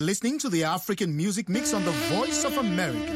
Listening to the African music mix on the Voice of America.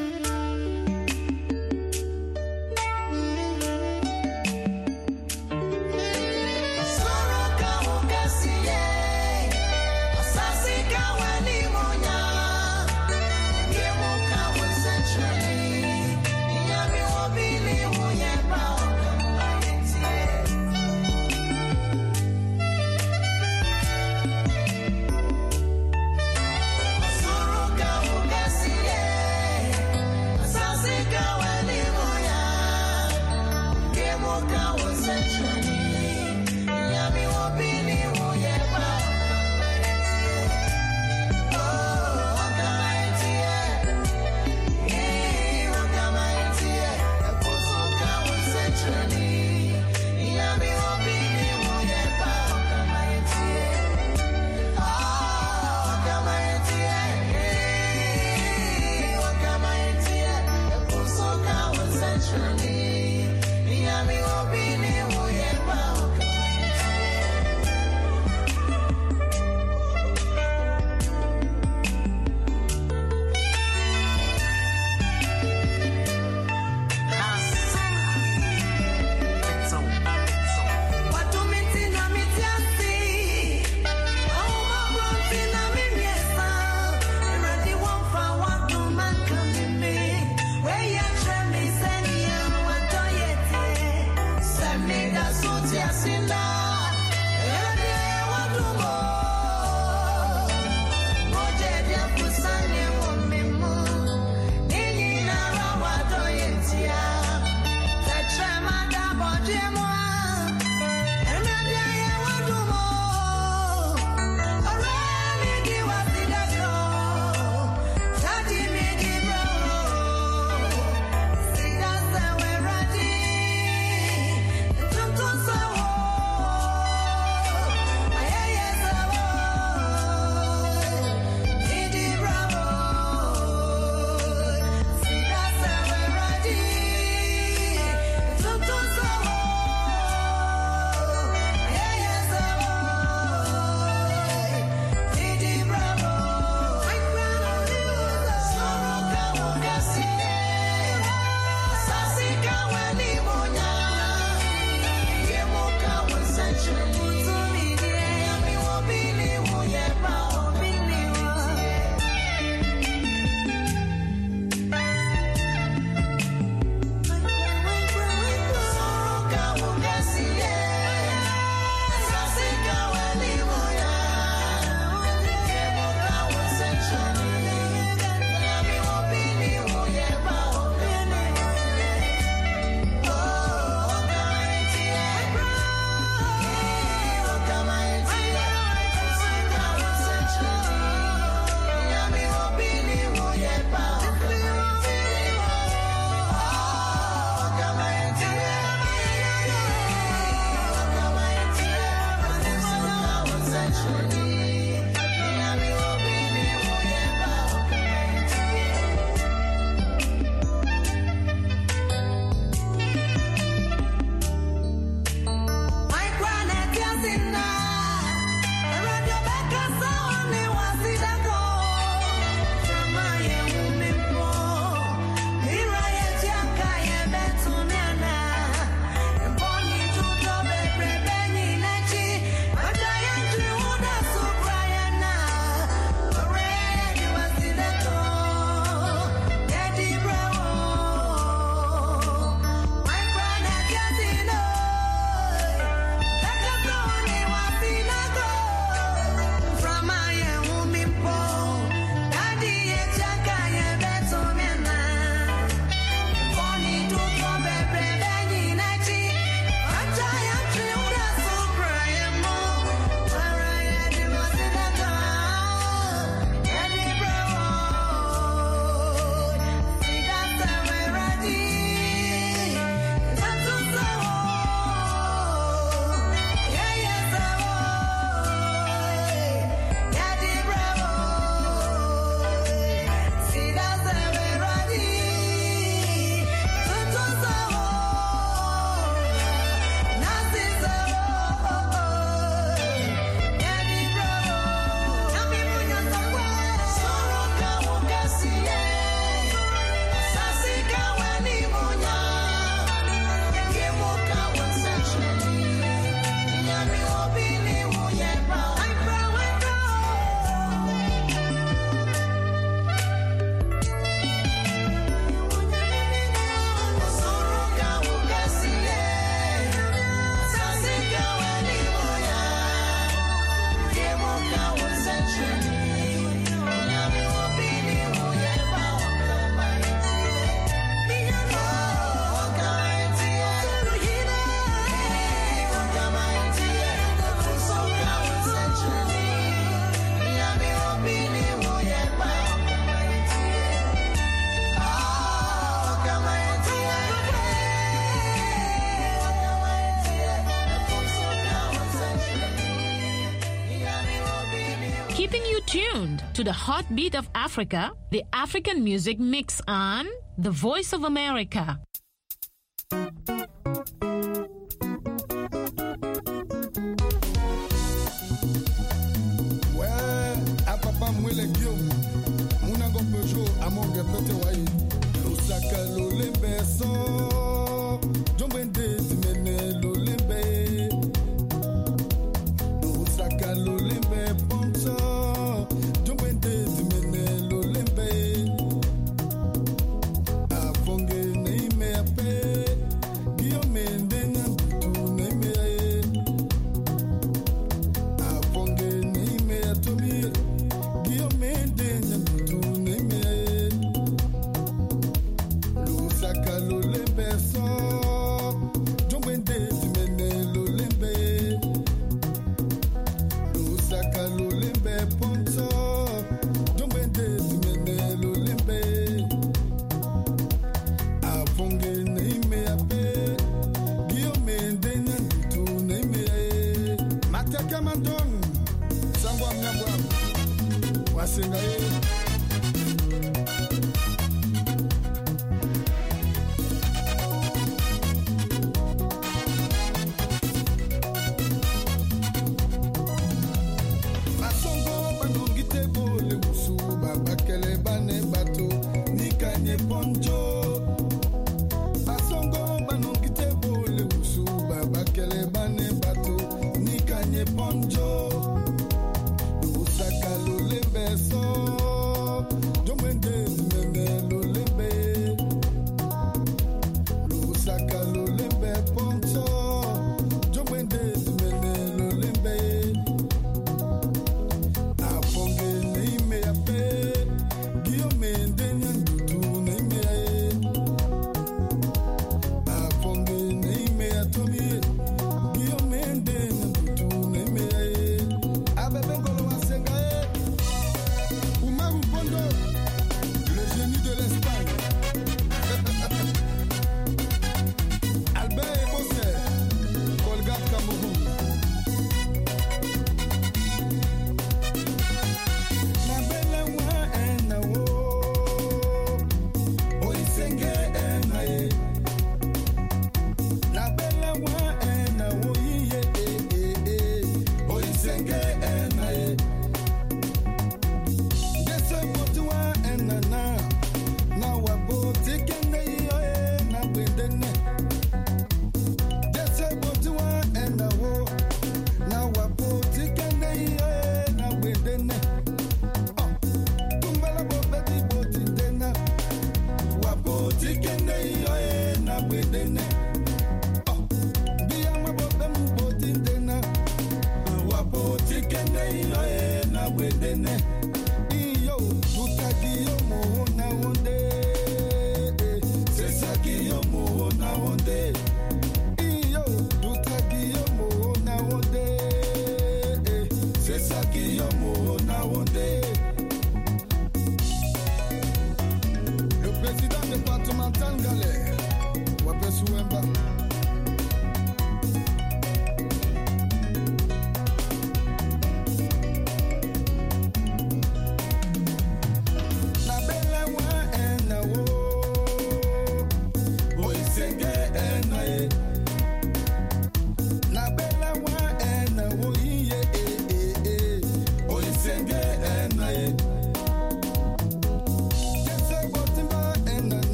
tuned to the heartbeat of Africa, the African Music Mix on The Voice of America.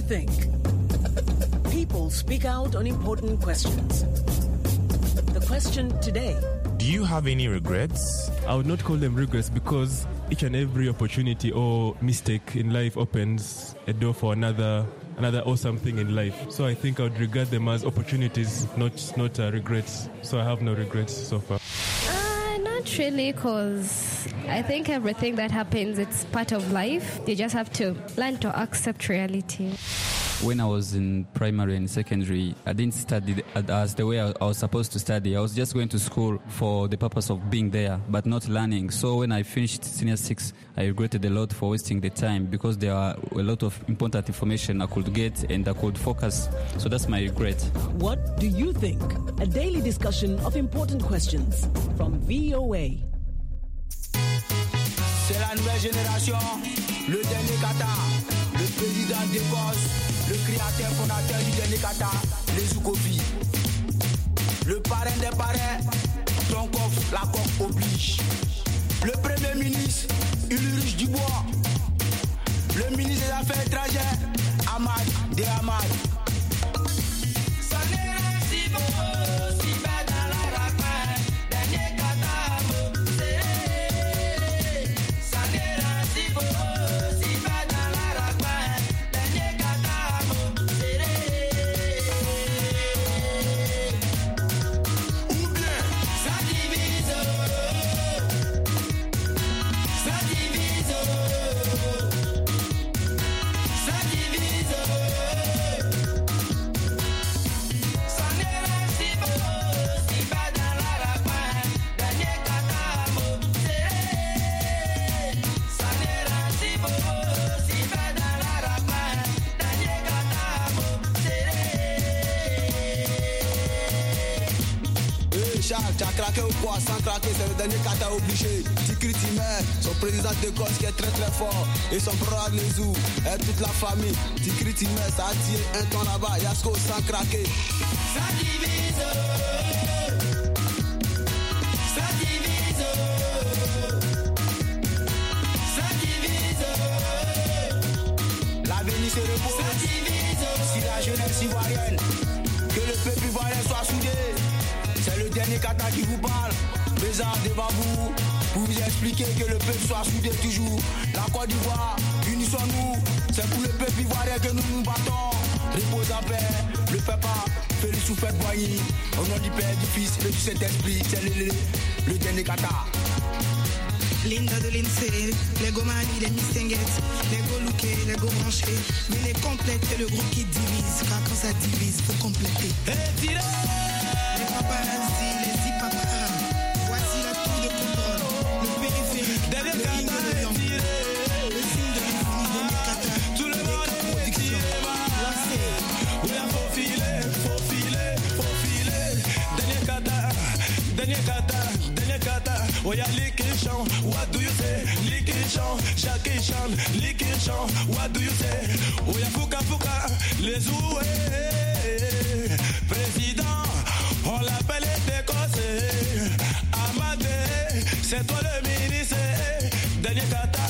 think? People speak out on important questions. The question today: do you have any regrets? I would not call them regrets because each and every opportunity or mistake in life opens a door for another awesome thing in life. So I think I would regard them as opportunities, not regrets. So I have no regrets so far. Not really, because I think everything that happens, it's part of life. You just have to learn to accept reality. When I was in primary and secondary, I didn't study as the way I was supposed to study. I was just going to school for the purpose of being there, but not learning. So when I finished Senior 6, I regretted a lot for wasting the time because there are a lot of important information I could get and I could focus. So that's my regret. What do you think? A daily discussion of important questions from VOA. C'est la nouvelle génération, le dernier Kata, le président d'Écosse, le créateur fondateur du dernier Kata, les Zoukofi. Le parrain des parrains, ton coffre, la coque oblige. Le premier ministre, Ulrich Dubois. Le ministre des Affaires étrangères, Ahmad Dehamad. Tu as craqué ou quoi? Sans craquer, c'est le dernier Kata obligé. Tikri Timer, son président d'Écosse qui est très très fort. Et son brother Nezou, et toute la famille. Tikri Timer, ça a tiré un temps là-bas. Yasko sans craquer. Ça divise. Ça divise. Ça divise. L'avenir se repose. Ça divise. Si la jeunesse ivoirienne, que le peuple ivoirien soit soudé. C'est le dernier Kata qui vous parle, présent devant vous, pour vous expliquer que le peuple soit soudé toujours. La Côte d'Ivoire, unissons-nous, c'est pour le peuple ivoirien que nous nous battons. Repose en paix, le papa, Félix Soufet Boigny, au nom du Père, du Fils et du Saint-Esprit, c'est le dernier Kata. Linda de l'INSEE, les Gomani, les Mistinguettes, les Golouquets, les Gobranchés, mais les complètes, c'est le groupe qui divise, car quand ça divise, faut compléter. Les paparazzi, les zipapas, voici la tour de contrôle, le périphérique, le ring de Lyon, le signe de l'infini de Nekata, tout le monde est tiré, lancé. Oui, faut filer, dernier Kata, oh y'a Likishan, what do you say? Likishan, Shakishan, Likishan, what do you say? Oh y'a Fouka, les Zoué, président. On l'appelle Écossais, Amadé, c'est toi le ministre. Dernier Kata.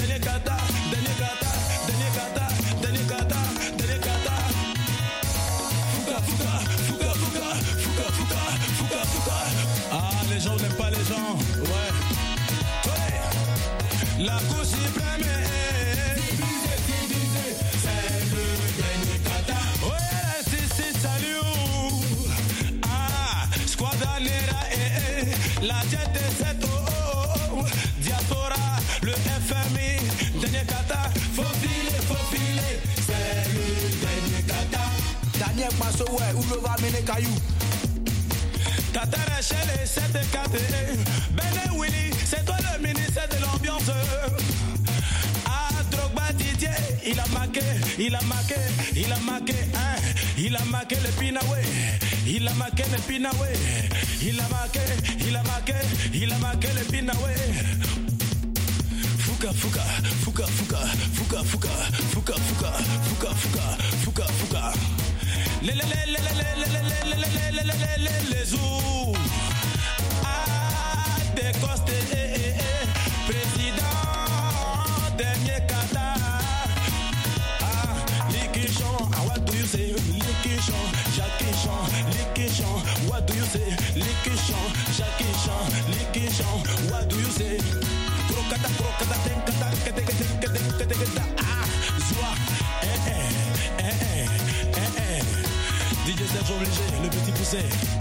Fouka. Ah, les gens n'aiment pas les gens, ouais. La Cour suprême est divisée, c'est le dernier Kata. Ouais, si, salut. La jet de 7 diaspora, le FMI, dernier Kata, faut filer, c'est le dernier Kata. Daniel Passo, ouais, où le va mener Caillou? Tata Rachel et 7-4, Ben Willy, c'est toi le ministre de l'ambiance. Ah, Drogba Didier, il a marqué, hein. Il a marqué le Pinaway, il a marqué le Pinaway, il a marqué le Pinaway. Fouka. Les ou ah des costes président dernier Kata ah Likishan Licky Chan, what do you say? Licky Chan, Jackie Chan, Licky Chan, what do you say? Krokata, krokata, tenkata, ketekata, ah, zoa, DJ Serge obligé, le petit poussé,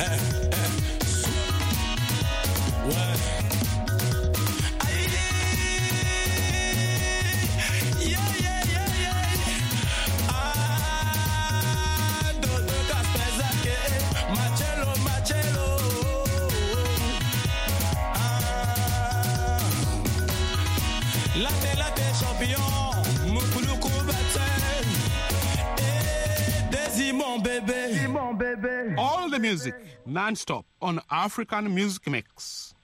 ouais. Latte champion, Mukuluku Batten, et Desi mon bébé. All the music non-stop on African Music Mix.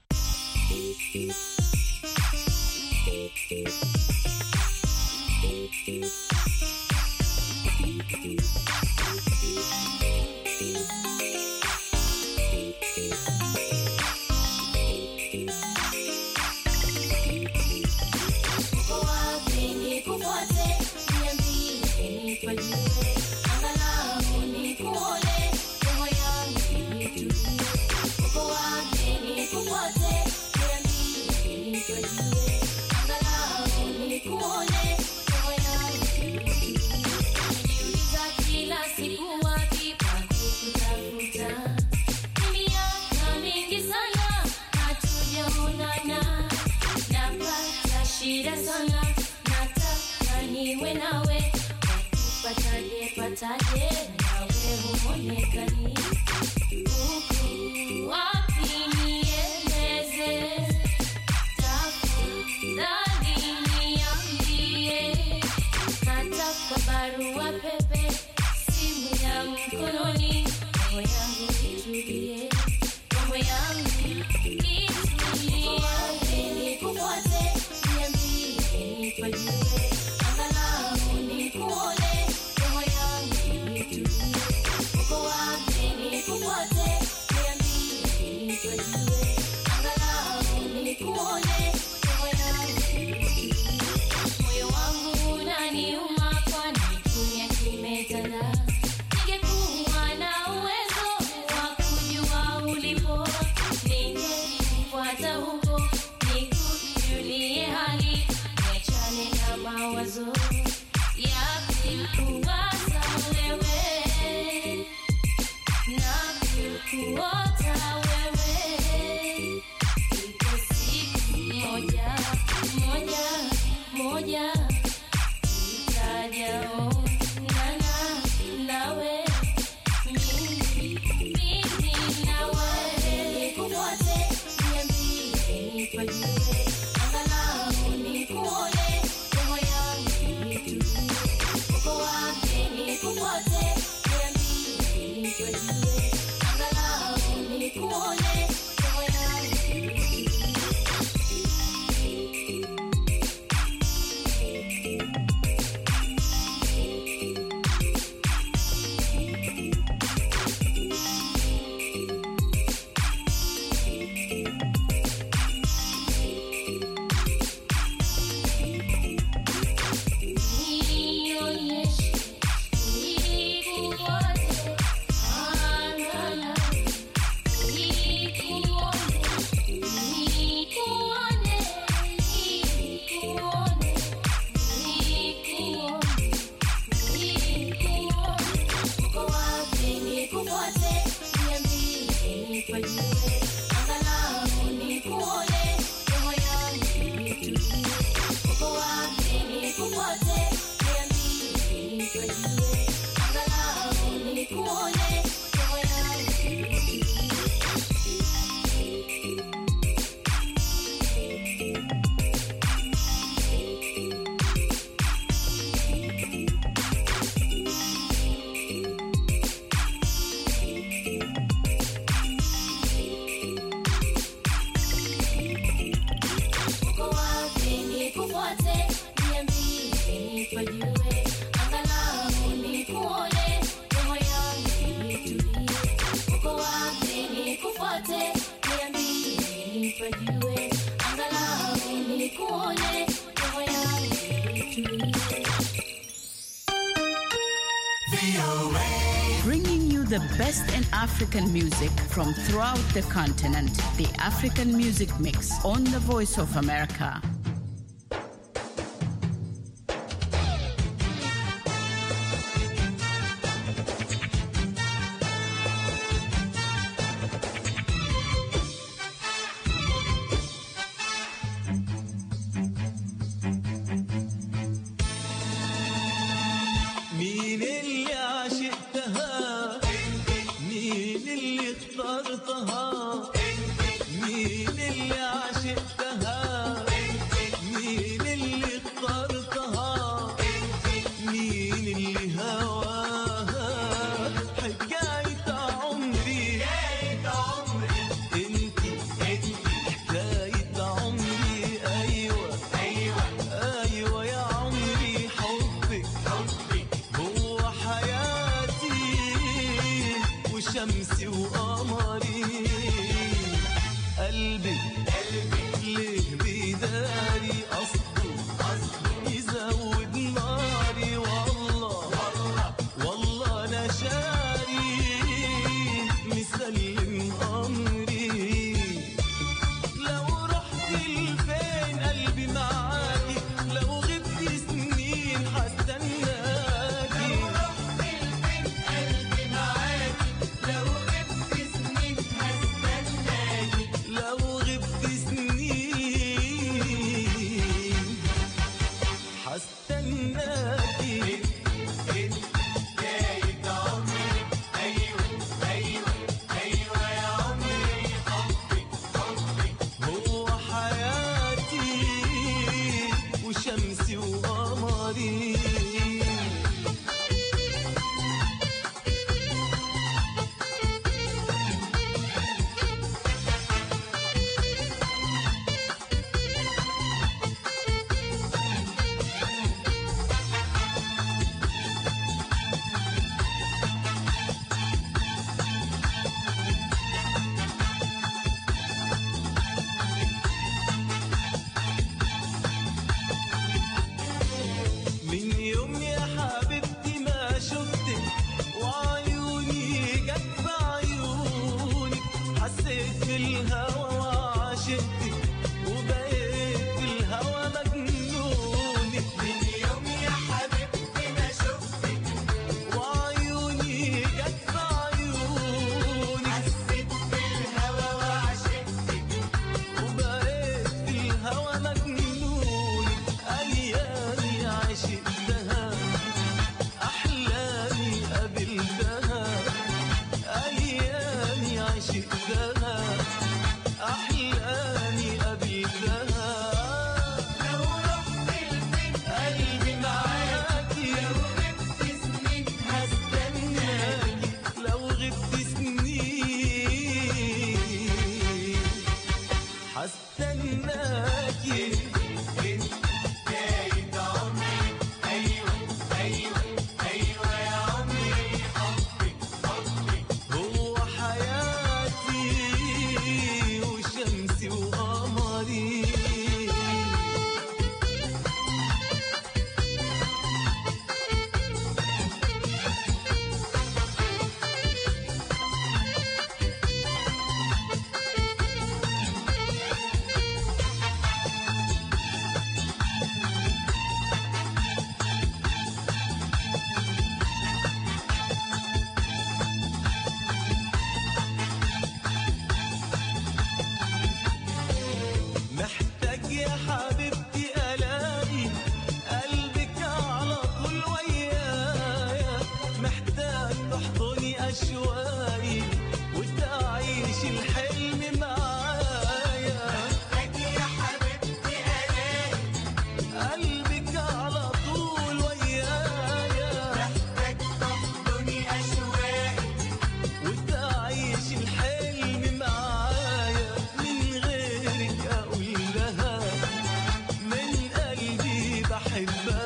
Bringing you the the best in African music from throughout the continent. The African Music Mix on the Voice of America.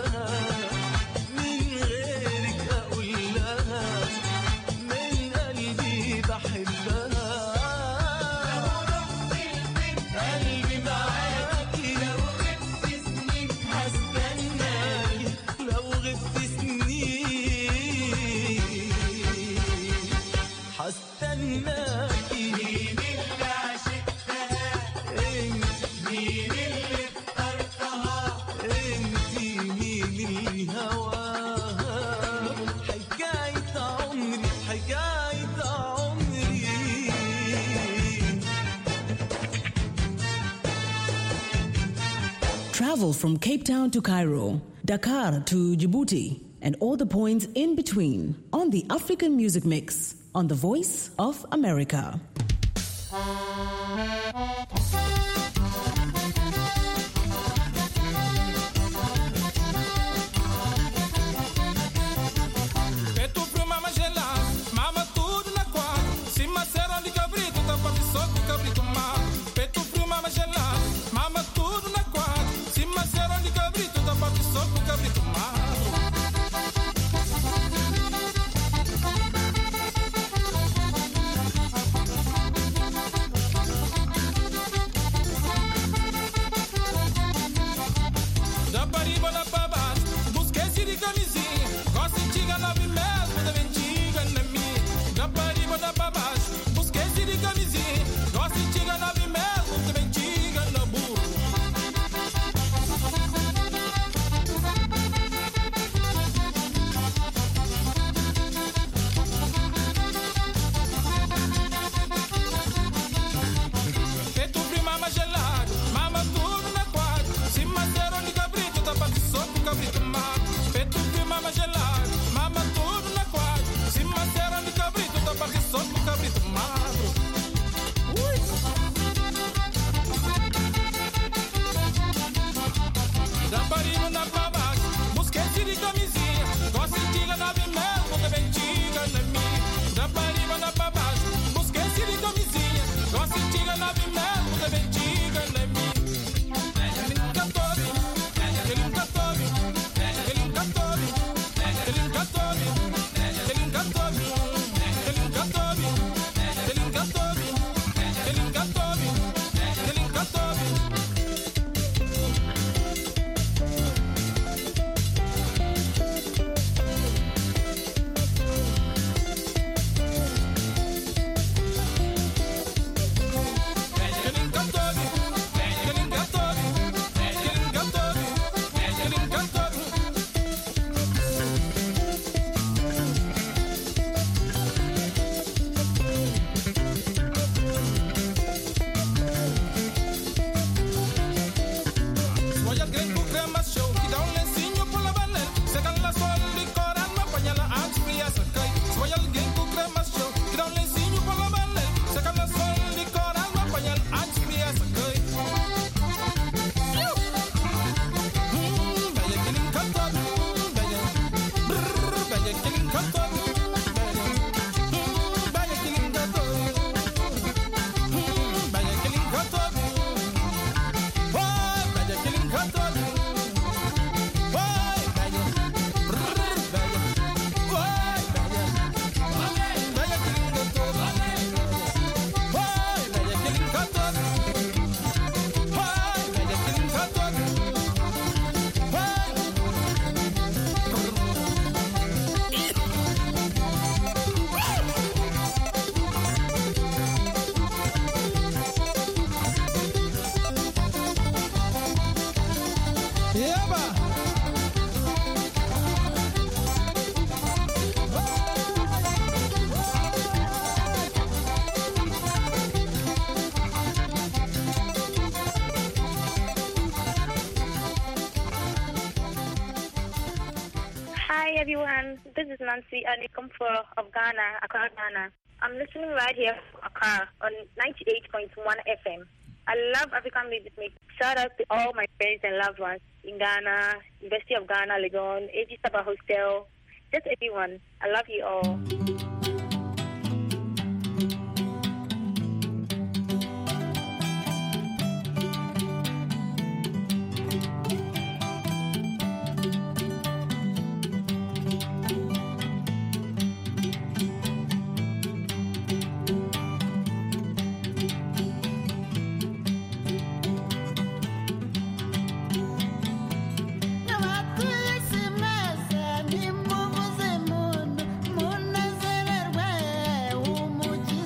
من غيرك أقول لها من استناكي مين اللي عشقتها انت مين اللي اخترتها انت مين اللي هواها حكاية عمري حكاية عمري. Travel from Cape Town to Cairo, Dakar to Djibouti, and all the points in between on the African Music Mix on the Voice of America. Hi everyone, this is Nancy Anikomfo of Ghana, Accra, Ghana. I'm listening right here from Accra on 98.1 FM. I love African music. Shout out to all my friends and loved ones in Ghana, University of Ghana, Legon, AG Saba Hostel, just everyone. I love you all. Mundo,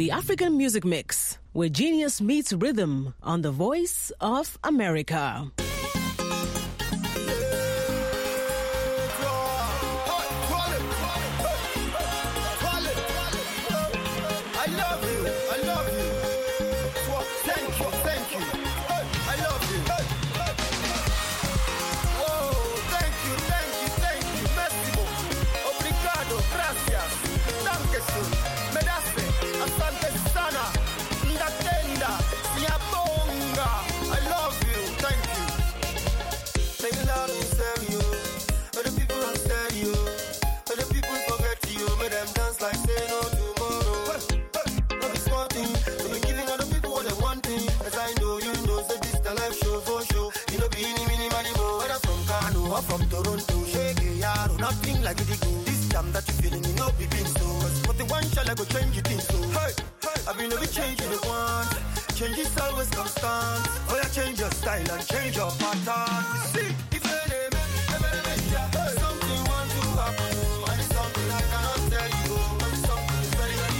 the African Music Mix, where genius meets rhythm on the Voice of America. From Toronto, shake yaro, nothing like it go. This time that you feeling, you know, be been so. But the one shall I go change it so. Hey, I've been never changing the one. Change is always constant. Oh, yeah, change your style and change your pattern. See, if something want to happen, and it's something I cannot tell you, but it's something is very, very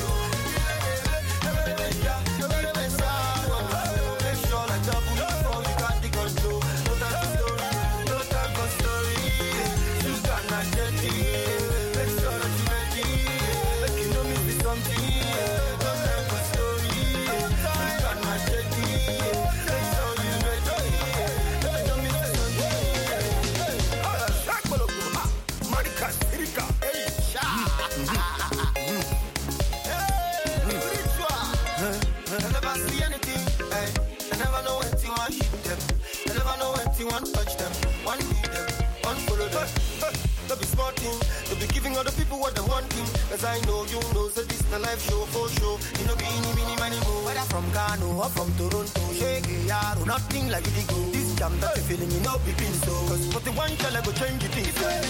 make sure like double before you got the control. One touch them, one lead them, one follow them. Don't be smarting, don't be giving other people what they wanting. Cause I know you know, so this the life show for show. You know, be any mini money more. Whether from Ghana or from Toronto, shake yaro, nothing like it go. This jam that you feeling, you know, be been so. Cause for the one shall I go change it.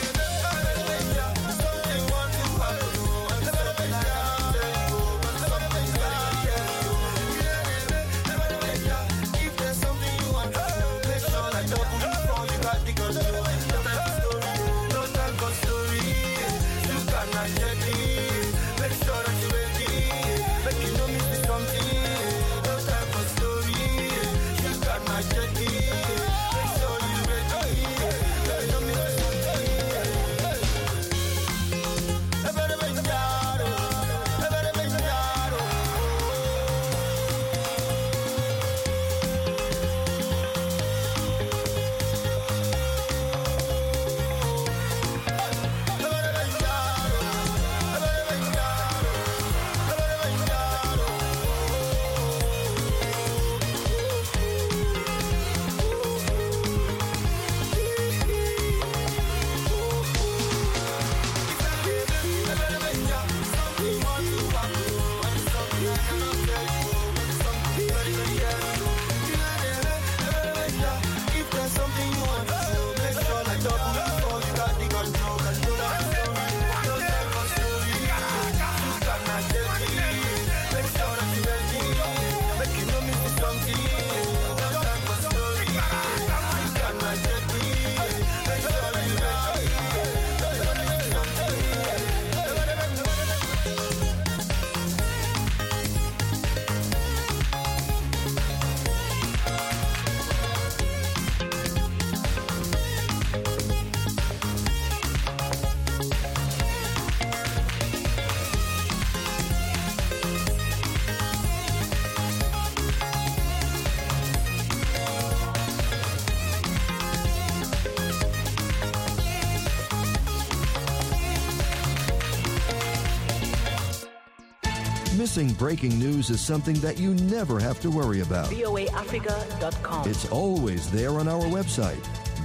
Missing breaking news is something that you never have to worry about. voaafrica.com. It's always there on our website,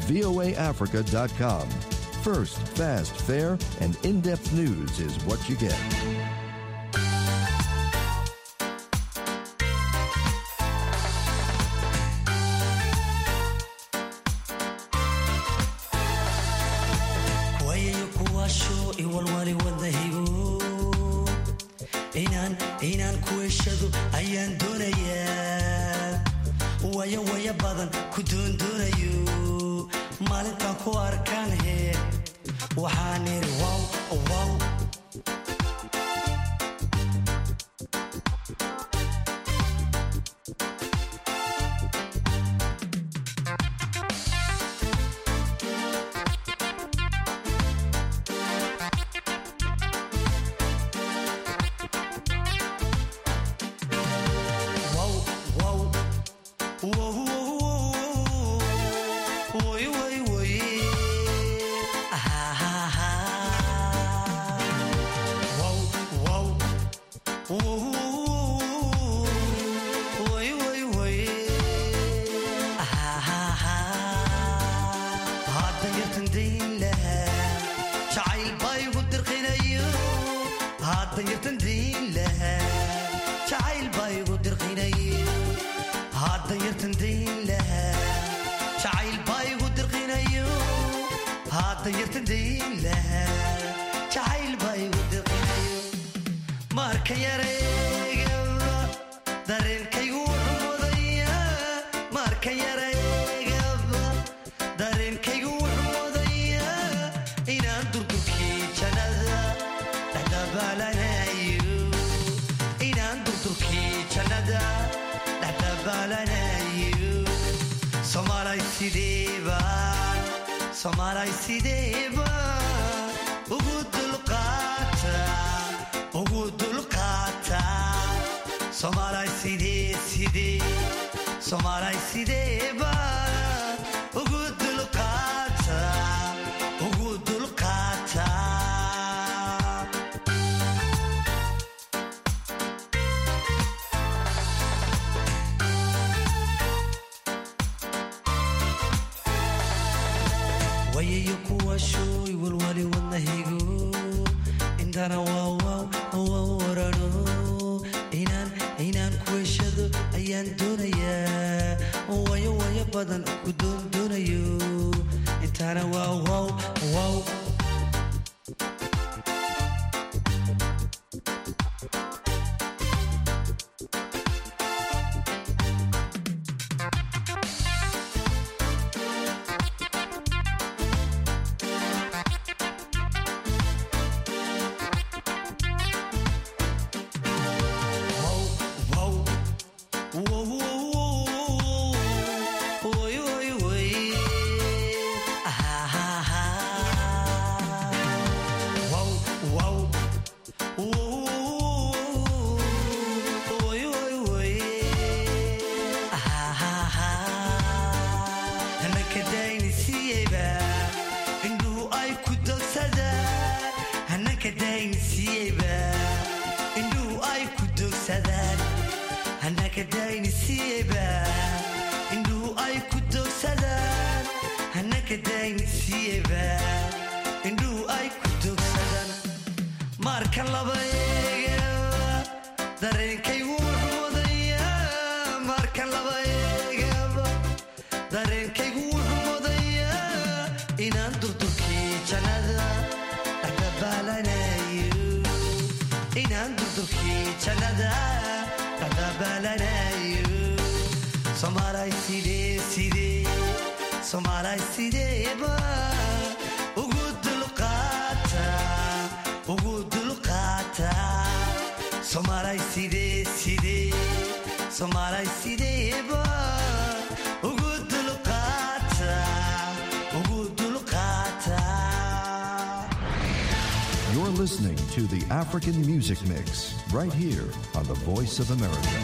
voaafrica.com. First, fast, fair, and in-depth news is what you get. inaan ku heshado ayaan doonayaa waya badan ku doondoonayo maalintaan ku arkaan hee waxaan iri wow dayn lahaa jacayl bay igu dirqinayo haddan yartan dayn lahaa jacayl bay igu dirqinayo haddan yartan dayn lahaa jacayl bay igu dirqinayo haddan yartan dayn lahaa jacayl bay igu dirqinayo marka yareegaba dareenkaygu wuxuu mudayaa marka yareegaba dareenkaygu wuxuu mudayaa inaan durdurkii jannada dhexdabaalanayo inaan durdurkii jannada dhexdabaalanayo soomaalay sideebaan soomaalay sideebaan ugu dulqaata soomaalay sidee soomaalay sideebaan ugu dulqaata wayayo kuwa shooy walwali wadnahaygo intana waawaw warano inaan kuweshado ayaan doonayaa wayo badan ku doonayo intaana waawaw soomaalay sideebaan ugu dulqaata soomaalay sidee soomaalay sideebaan ugu dulqaata You're listening to the African Music Mix right here on the Voice of America.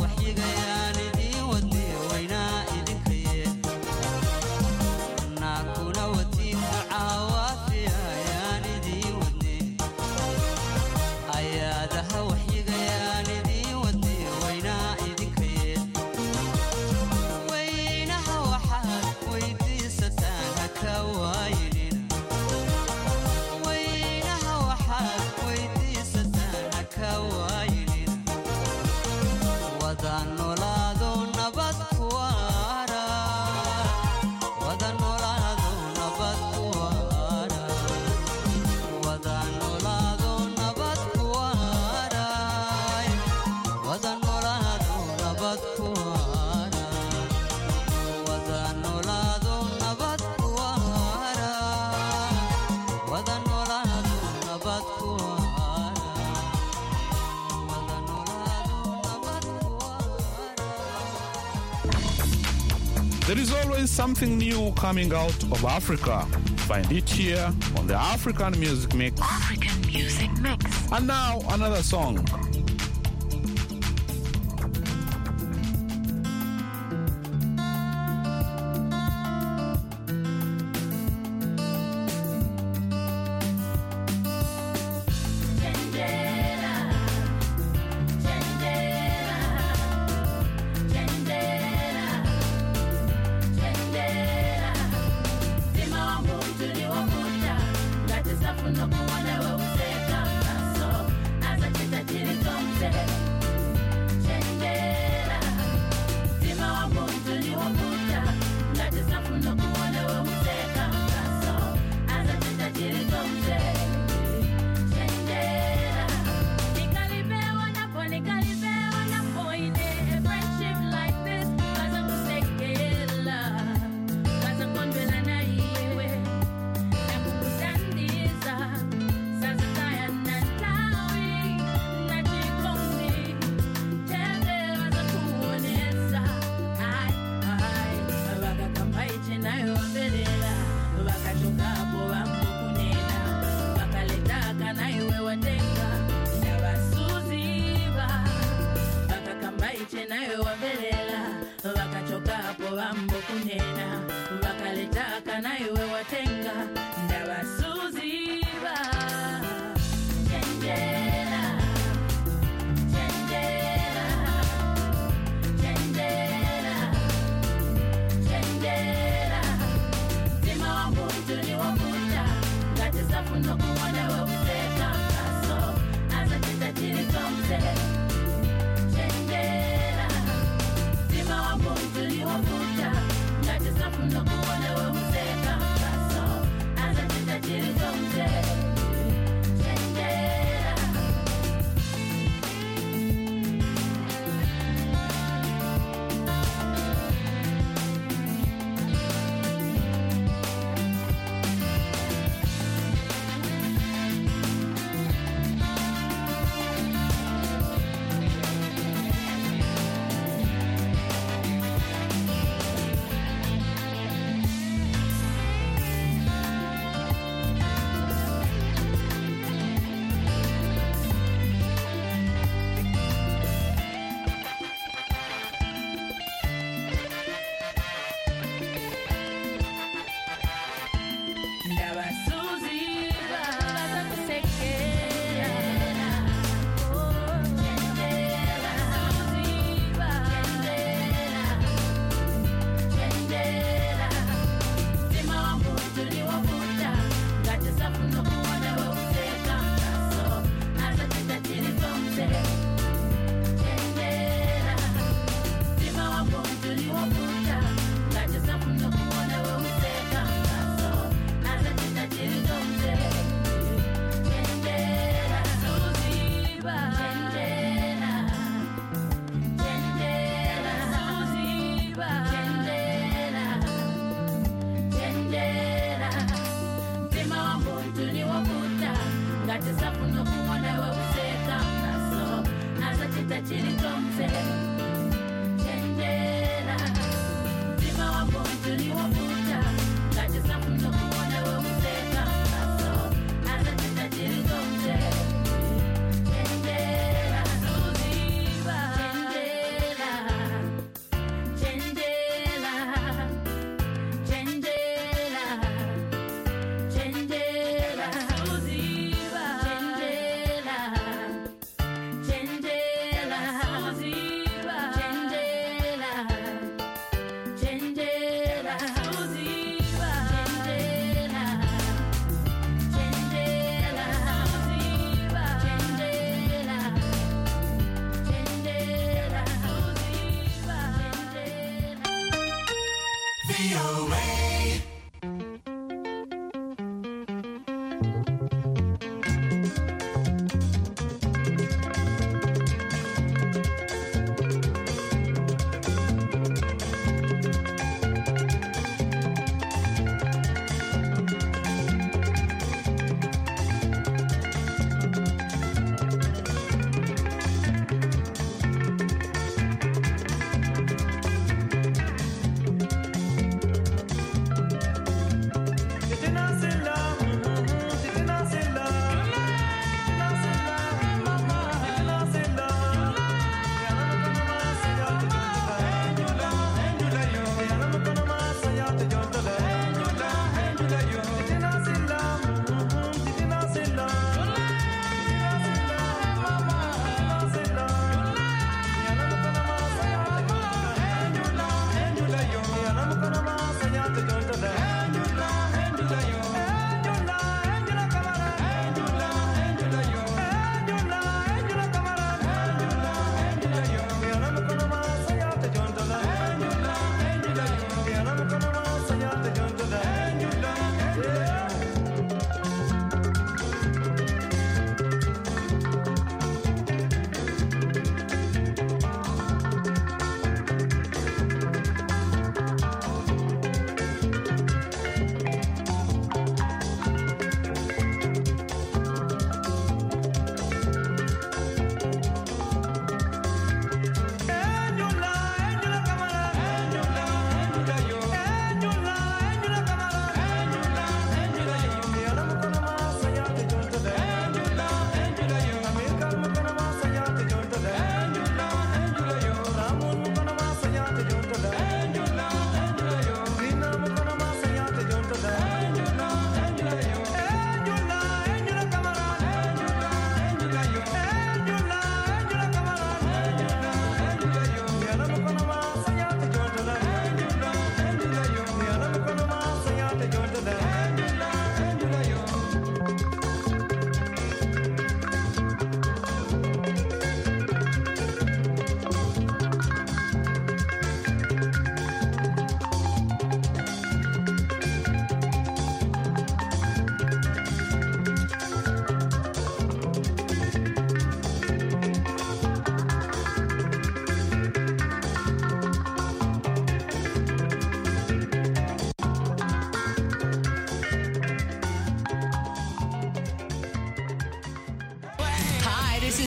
There is always something new coming out of Africa. Find it here on the African Music Mix. African Music Mix. And now another song. As a